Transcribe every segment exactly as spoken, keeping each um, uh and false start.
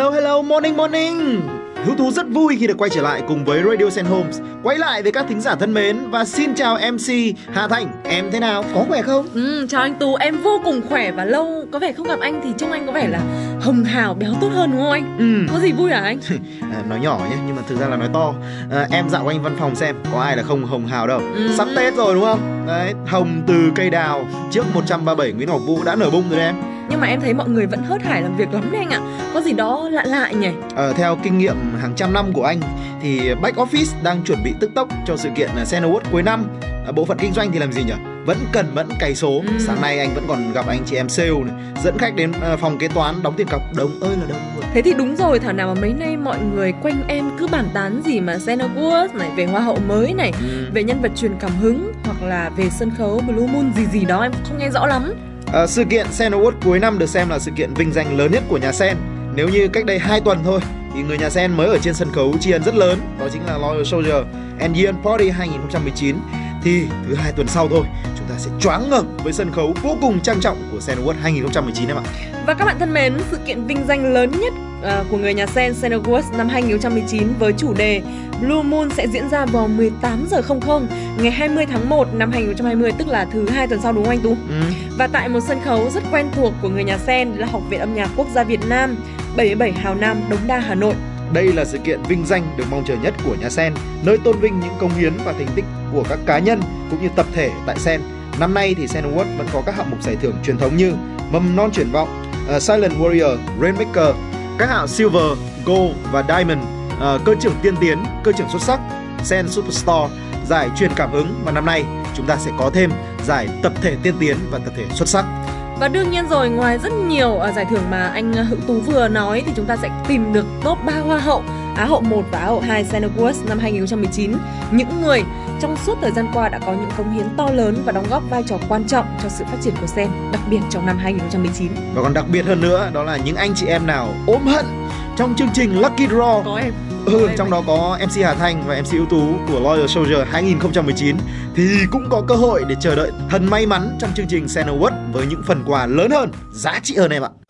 Hello, hello, morning, morning. Hữu Tú rất vui khi được quay trở lại cùng với Radio Sen Homes. Quay lại với các thính giả thân mến. Và xin chào em xê Hà Thành. Em thế nào? Có khỏe không? Ừ, chào anh Tú, em vô cùng khỏe. Và lâu có vẻ không gặp anh thì trông anh có vẻ là hồng hào, béo tốt hơn đúng không anh? Ừ. Có gì vui hả anh? à, Nói nhỏ nhé, nhưng mà thực ra là nói to. à, Em dạo quanh văn phòng xem, có ai là không hồng hào đâu. ừ. Sắp Tết rồi đúng không? Đấy, hồng từ cây đào trước một trăm ba mươi bảy Nguyễn Ngọc Vũ đã nở bung rồi đấy em. Nhưng mà em thấy mọi người vẫn hớt hải làm việc lắm đấy anh ạ. Có gì đó lạ lạ nhỉ? Ờ, theo kinh nghiệm hàng trăm năm của anh thì back office đang chuẩn bị tức tốc cho sự kiện Sen Awards cuối năm. à, Bộ phận kinh doanh thì làm gì nhỉ? Vẫn cần mẫn cày số. ừ. Sáng nay anh vẫn còn gặp anh chị em sale này, dẫn khách đến phòng kế toán đóng tiền cọc. Đông ơi là đông luôn. Thế thì đúng rồi, thảo nào mà mấy nay mọi người quanh em cứ bàn tán gì mà Sen Awards này, về hoa hậu mới này, ừ. về nhân vật truyền cảm hứng, hoặc là về sân khấu Blue Moon gì gì đó, em không nghe rõ lắm. À, sự kiện Sen Awards cuối năm được xem là sự kiện vinh danh lớn nhất của nhà Sen. Nếu như cách đây hai tuần thôi thì người nhà Sen mới ở trên sân khấu tri ân rất lớn, đó chính là Loyal Soldier and Year Party hai không một chín. Thì thứ hai tuần sau thôi chúng ta sẽ choáng ngợp với sân khấu vô cùng trang trọng của Sen Awards hai không một chín em ạ. Và các bạn thân mến, sự kiện vinh danh lớn nhất uh, của người nhà Sen, Sen Awards năm hai không một chín với chủ đề Blue Moon sẽ diễn ra vào mười tám giờ không không ngày hai mươi tháng một năm hai không hai không, tức là thứ hai tuần sau đúng không anh Tú? Ừ. Và tại một sân khấu rất quen thuộc của người nhà Sen là Học viện Âm nhạc Quốc gia Việt Nam, bảy mươi bảy Hào Nam, Đống Đa, Hà Nội. Đây là sự kiện vinh danh được mong chờ nhất của nhà Sen, nơi tôn vinh những công hiến và thành tích của các cá nhân cũng như tập thể tại Sen. Năm nay thì Sen Awards vẫn có các hạng mục giải thưởng truyền thống như Mầm non triển vọng, uh, Silent Warrior, Rainmaker, các hạng Silver, Gold và Diamond, uh, cơ trưởng tiên tiến, cơ trưởng xuất sắc, Sen Superstar, giải truyền cảm hứng, và năm nay chúng ta sẽ có thêm giải tập thể tiên tiến và tập thể xuất sắc. Và đương nhiên rồi, ngoài rất nhiều uh, giải thưởng mà anh Hữu Tú vừa nói thì chúng ta sẽ tìm được top ba hoa hậu, Á hậu một và Á hậu hai Sen Awards năm hai không một chín. Những người trong suốt thời gian qua đã có những công hiến to lớn và đóng góp vai trò quan trọng cho sự phát triển của Sen, đặc biệt trong năm hai không một chín. Và còn đặc biệt hơn nữa đó là những anh chị em nào ốm hận trong chương trình Lucky Draw. Có em. Ừ, em trong đó có em xê Hà Thanh và em xê ưu tú của Loyal Soldier hai không một chín thì cũng có cơ hội để chờ đợi thần may mắn trong chương trình Sen Awards với những phần quà lớn hơn, giá trị hơn em ạ.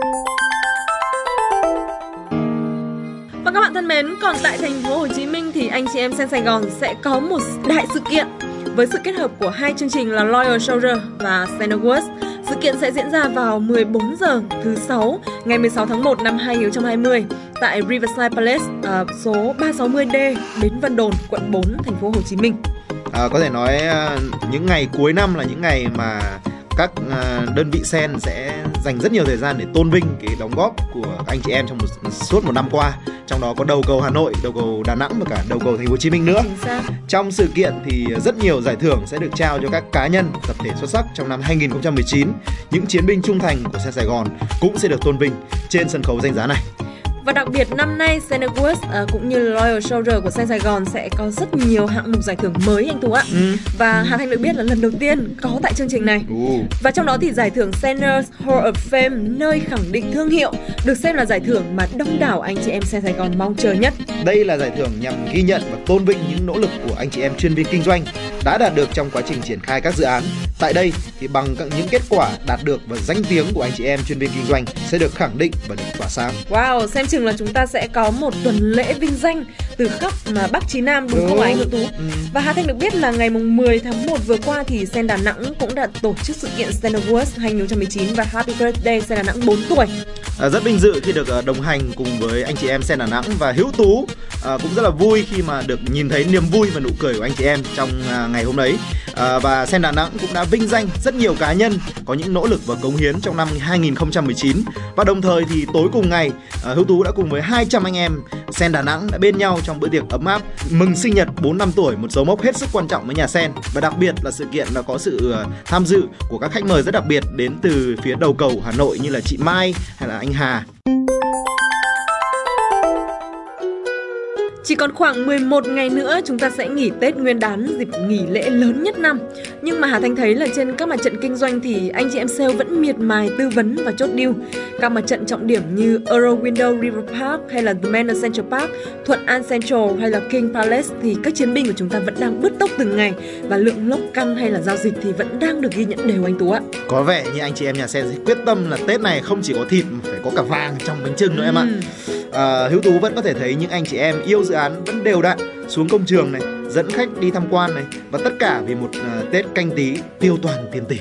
Và các bạn thân mến, còn tại thành phố Hồ Chí Minh thì anh chị em Sen Sài Gòn sẽ có một đại sự kiện với sự kết hợp của hai chương trình là Loyal Soldier và Sen Awards. Sự kiện sẽ diễn ra vào mười bốn giờ thứ sáu ngày mười sáu tháng một năm hai không hai không tại Riverside Palace, uh, số ba sáu mươi D, Bến Vân Đồn, quận bốn, thành phố Hồ Chí Minh. À, có thể nói uh, những ngày cuối năm là những ngày mà các uh, đơn vị Sen sẽ dành rất nhiều thời gian để tôn vinh cái đóng góp của anh chị em trong một, suốt một năm qua. Trong đó có đầu cầu Hà Nội, đầu cầu Đà Nẵng và cả đầu cầu Thành phố Hồ Chí Minh nữa. Trong sự kiện thì rất nhiều giải thưởng sẽ được trao cho các cá nhân, tập thể xuất sắc trong năm hai không một chín. Những chiến binh trung thành của Sen Sài Gòn cũng sẽ được tôn vinh trên sân khấu danh giá này. Và đặc biệt năm nay Sen Awards uh, cũng như Loyal Soldier của Sen Sài Gòn sẽ có rất nhiều hạng mục giải thưởng mới anh Tú ạ. ừ. Và Hà Thanh được biết là lần đầu tiên có tại chương trình này. ừ. Và trong đó thì giải thưởng Seners Hall of Fame, nơi khẳng định thương hiệu, được xem là giải thưởng mà đông đảo anh chị em Sen Sài Gòn mong chờ nhất. Đây là giải thưởng nhằm ghi nhận và tôn vinh những nỗ lực của anh chị em chuyên viên kinh doanh đã đạt được trong quá trình triển khai các dự án. Tại đây thì bằng các những kết quả đạt được và danh tiếng của anh chị em chuyên viên kinh doanh sẽ được khẳng định và được tỏa sáng. Wow, xem chừng là chúng ta sẽ có một tuần lễ vinh danh từ khắp mà Bắc chí Nam đúng, đúng không anh Hữu Tú? Ừ. Và Hà Thanh được biết là ngày mười tháng một vừa qua thì Sen Đà Nẵng cũng đã tổ chức sự kiện Sen Awards hai không một chín và Happy Birthday Sen Đà Nẵng bốn tuổi. À, rất vinh dự khi được đồng hành cùng với anh chị em Sen Đà Nẵng, và Hữu Tú à, cũng rất là vui khi mà được nhìn thấy niềm vui và nụ cười của anh chị em trong à, ngày hôm đấy. À, và Sen Đà Nẵng cũng đã vinh danh rất nhiều cá nhân có những nỗ lực và cống hiến trong năm hai không một chín. Và đồng thời thì tối cùng ngày, à, Hữu Tú đã cùng với hai trăm anh em Sen Đà Nẵng đã bên nhau trong bữa tiệc ấm áp mừng sinh nhật bốn năm tuổi, một dấu mốc hết sức quan trọng với nhà Sen. Và đặc biệt là sự kiện đã có sự uh, tham dự của các khách mời rất đặc biệt đến từ phía đầu cầu Hà Nội như là chị Mai hay là anh Hà. Chỉ còn khoảng mười một ngày nữa chúng ta sẽ nghỉ Tết Nguyên đán, dịp nghỉ lễ lớn nhất năm. Nhưng mà Hà Thanh thấy là trên các mặt trận kinh doanh thì anh chị em sale vẫn miệt mài tư vấn và chốt deal. Các mặt trận trọng điểm như Eurowindow River Park hay là The Manor Central Park, Thuận An Central hay là King Palace thì các chiến binh của chúng ta vẫn đang bứt tốc từng ngày, và lượng lốc căn hay là giao dịch thì vẫn đang được ghi nhận đều anh Tú ạ. Có vẻ như anh chị em nhà Sen quyết tâm là Tết này không chỉ có thịt mà phải có cả vàng trong bánh chưng nữa em ạ. À, Hữu Tú vẫn có thể thấy những anh chị em yêu dự án vẫn đều đặn xuống công trường này, dẫn khách đi tham quan này, và tất cả vì một uh, Tết Canh Tý tiêu toàn tiền tỷ.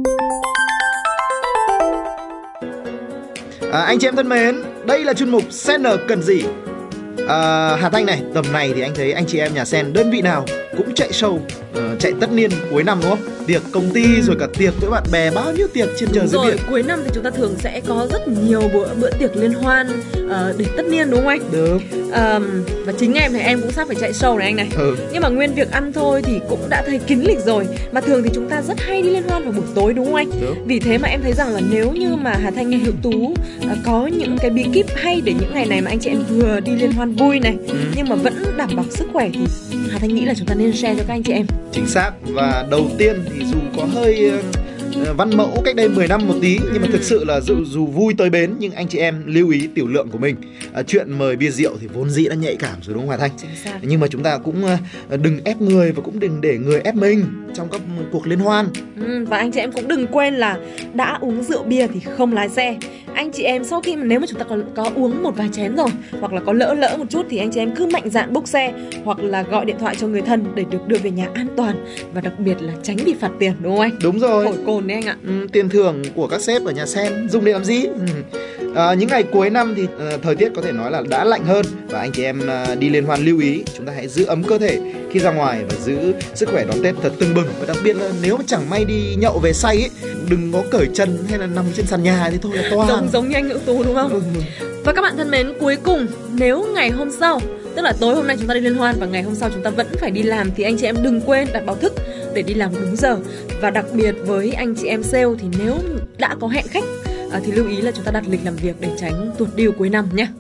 À, anh chị em thân mến, đây là chuyên mục Sen Nở cần gì. À, Hà Thanh này, tầm này thì anh thấy anh chị em nhà Sen đơn vị nào cũng chạy show, uh, chạy tất niên cuối năm đúng không? Tiệc công ty rồi cả tiệc với bạn bè, bao nhiêu tiệc trên trời dưới biển. Cuối năm thì chúng ta thường sẽ có rất nhiều bữa bữa tiệc liên hoan uh, để tất niên đúng không anh? Được. Uh, và chính em này em cũng sắp phải chạy show này anh này. Ừ. Nhưng mà nguyên việc ăn thôi thì cũng đã thấy kín lịch rồi. Mà thường thì chúng ta rất hay đi liên hoan vào buổi tối đúng không anh? Được. Vì thế mà em thấy rằng là nếu như mà Hà Thanh hay Hữu Tú uh, có những cái bí kíp hay để những ngày này mà anh chị em vừa đi liên hoan vui này, ừ. nhưng mà vẫn đảm bảo sức khỏe thì Hà Thanh nghĩ là chúng ta nên share cho các anh chị em. Chính xác. Và đầu tiên thì dù có hơi uh, văn mẫu cách đây mười năm một tí, nhưng mà thực sự là dù, dù vui tới bến nhưng anh chị em lưu ý tiểu lượng của mình. uh, Chuyện mời bia rượu thì vốn dĩ đã nhạy cảm rồi đúng không Hà Thanh? Chính xác. Nhưng mà chúng ta cũng uh, đừng ép người và cũng đừng để người ép mình trong các cuộc liên hoan. ừ, Và anh chị em cũng đừng quên là đã uống rượu bia thì không lái xe. Anh chị em sau khi mà nếu mà chúng ta có, có uống một vài chén rồi, hoặc là có lỡ lỡ một chút, thì anh chị em cứ mạnh dạn bốc xe hoặc là gọi điện thoại cho người thân để được đưa về nhà an toàn, và đặc biệt là tránh bị phạt tiền đúng không anh? Đúng rồi. Thổi cồn đấy anh ạ. ừ, Tiền thưởng của các sếp ở nhà Sen dùng để làm gì? ừ. à, Những ngày cuối năm thì uh, thời tiết có thể nói là đã lạnh hơn, và anh chị em uh, đi liên hoan lưu ý chúng ta hãy giữ ấm cơ thể khi ra ngoài và giữ sức khỏe đón Tết thật tưng bừng. Và đặc biệt là nếu mà chẳng may đi nhậu về say ấy, đừng có cởi chân hay là nằm trên sàn nhà thì thôi là toang. Giống giống như anh Hữu Tú đúng không? ừ. Và các bạn thân mến, cuối cùng nếu ngày hôm sau, tức là tối hôm nay chúng ta đi liên hoan và ngày hôm sau chúng ta vẫn phải đi làm, thì anh chị em đừng quên đặt báo thức để đi làm đúng giờ. Và đặc biệt với anh chị em sale thì nếu đã có hẹn khách à, thì lưu ý là chúng ta đặt lịch làm việc để tránh tuột deal cuối năm nhé.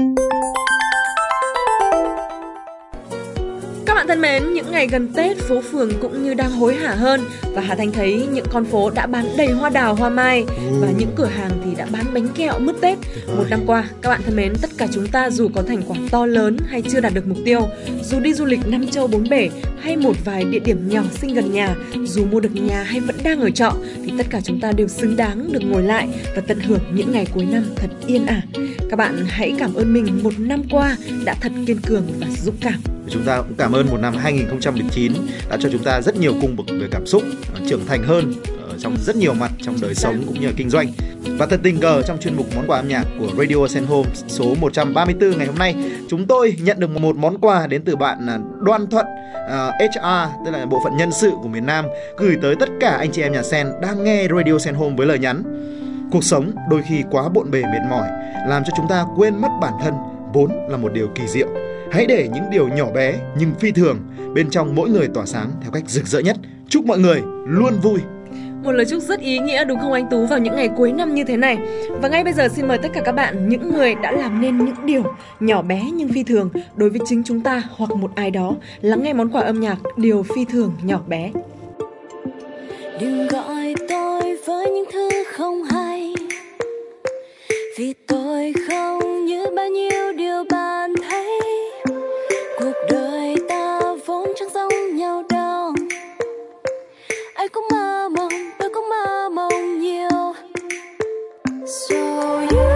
Các bạn thân mến, những ngày gần Tết, phố phường cũng như đang hối hả hơn, và Hà Thanh thấy những con phố đã bán đầy hoa đào, hoa mai, và những cửa hàng thì đã bán bánh kẹo mứt Tết. Một năm qua, các bạn thân mến, tất cả chúng ta dù có thành quả to lớn hay chưa đạt được mục tiêu, dù đi du lịch năm châu bốn bể hay một vài địa điểm nhỏ xinh gần nhà, dù mua được nhà hay vẫn đang ở trọ, thì tất cả chúng ta đều xứng đáng được ngồi lại và tận hưởng những ngày cuối năm thật yên ả. Các bạn hãy cảm ơn mình một năm qua đã thật kiên cường và dũng cảm. Chúng ta cũng cảm ơn một năm hai không một chín đã cho chúng ta rất nhiều cung bậc về cảm xúc, trưởng thành hơn trong rất nhiều mặt trong đời sống cũng như là kinh doanh. Và thật tình cờ trong chuyên mục món quà âm nhạc của Radio Sen Home số một trăm ba mươi tư ngày hôm nay, chúng tôi nhận được một món quà đến từ bạn Đoan Thuận, uh, hát rờ, tức là bộ phận nhân sự của miền Nam, gửi tới tất cả anh chị em nhà Sen đang nghe Radio Sen Home với lời nhắn: cuộc sống đôi khi quá bộn bề mệt mỏi, làm cho chúng ta quên mất bản thân vốn là một điều kỳ diệu. Hãy để những điều nhỏ bé nhưng phi thường bên trong mỗi người tỏa sáng theo cách rực rỡ nhất. Chúc mọi người luôn vui. Một lời chúc rất ý nghĩa đúng không anh Tú, vào những ngày cuối năm như thế này. Và ngay bây giờ xin mời tất cả các bạn, những người đã làm nên những điều nhỏ bé nhưng phi thường đối với chính chúng ta hoặc một ai đó, lắng nghe món quà âm nhạc Điều Phi Thường Nhỏ Bé. Đừng gọi tôi với những thứ không hay, vì tôi không như bao nhiêu điều bạn thấy. Cuộc đời ta vốn chẳng giống nhau đâu, ai cũng mơ mộng, tôi cũng mơ mộng nhiều. So you,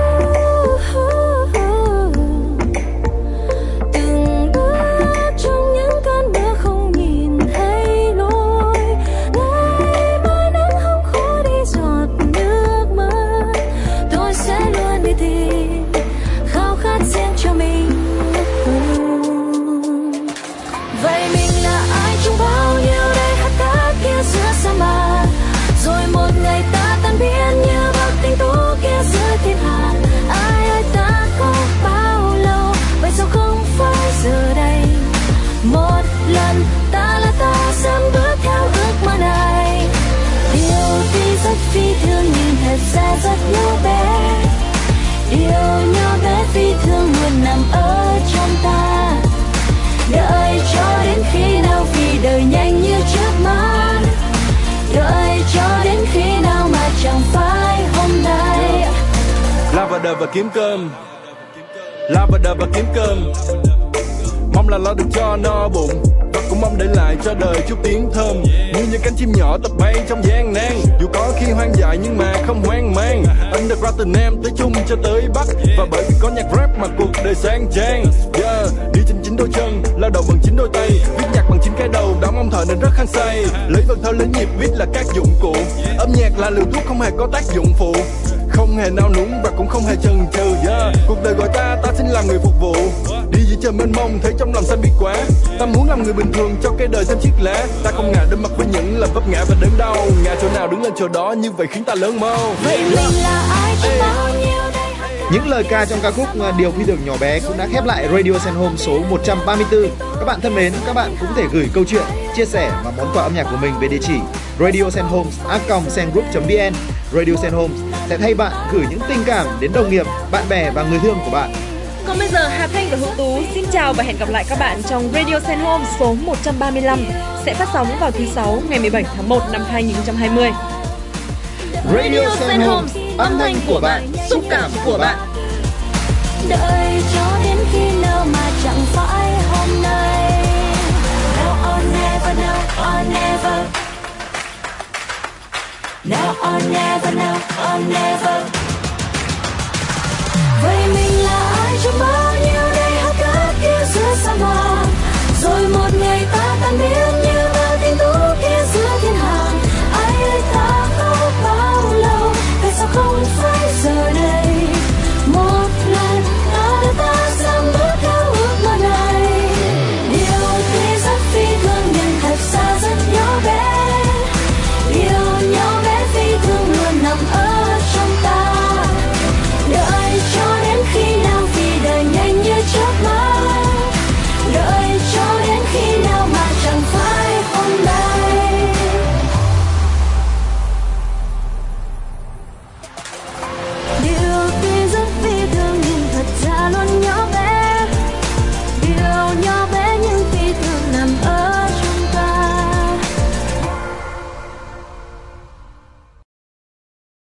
từng bước trong những cơn mưa không nhìn thấy lối, ngày mai nắng không khô đi giọt nước mắt, tôi sẽ luôn đi tìm khao khát riêng cho mình. Vậy mình là ai trong bao nhiêu đây hát ca kia giữa sa mạc, rồi một ngày ta tan biến như bức tinh tú kia giữa thiên hà. Ai ơi ta có bao lâu, vậy sao không phải giờ đây? Một lần ta là ta dám bước theo ước mơ này. Điều tuy rất phi thường nhưng thật ra rất nhỏ bé, điều nhỏ bé phi thường luôn nằm ở trong ta. Đợi cho đến khi nào vì đời nhanh như chớp mắt, đợi cho đến khi nào mà chẳng phải hôm nay. Lao vào đời và kiếm cơm, lao vào đời và kiếm cơm, mong là lo được cho no bụng, và cũng mong để lại cho đời chút tiếng thơm. Như những cánh chim nhỏ tập bay trong gian nan, dù có khi hoang dại nhưng mà không hoang mang. Underground từ Nam tới Trung cho tới Bắc, và bởi vì có nhạc rap mà cuộc đời sang trang. Yeah, đi trên chính đôi chân, lao động bằng chính đôi tay, viết nhạc bằng chính cái đầu, đã mong thở nên rất hăng say. Lấy vần thơ lấy nhịp viết là các dụng cụ, âm nhạc là liều thuốc không hề có tác dụng phụ, không hề nao núng và cũng không hề chần chừ. Yeah, cuộc đời gọi ta, ta xin làm người phục vụ. Đi dưới trời mênh mông, thấy trong lòng xanh biết quá. Ta muốn làm người bình thường cho cái đời thêm chiếc lá. Ta không ngại đối mặt với những lần vấp ngã và đớn đau. Ngã chỗ nào đứng lên chỗ đó, như vậy khiến ta lớn mơ. Vậy mình là ai trong bao nhiêu đây? Những lời ca trong ca khúc Điều Phi Thường Nhỏ Bé cũng đã khép lại Radio Sen Home số một trăm ba mươi tư. Các bạn thân mến, các bạn cũng có thể gửi câu chuyện, chia sẻ và món quà âm nhạc của mình về địa chỉ radio sen homes a còng sengroup chấm vn. Radio Sen Homes sẽ thay bạn gửi những tình cảm đến đồng nghiệp, bạn bè và người thương của bạn. Còn bây giờ Hà Thanh và Hữu Tú xin chào và hẹn gặp lại các bạn trong Radio Sen Home số một trăm ba mươi lăm sẽ phát sóng vào thứ sáu ngày mười bảy tháng một năm hai nghìn không trăm hai mươi. Radio Sen Homes, âm thanh của bạn, xúc cảm của bạn. Đợi cho đến khi nào mà chẳng phải hôm nay. Now or never, now or never. Now or never, now or never. Vậy mình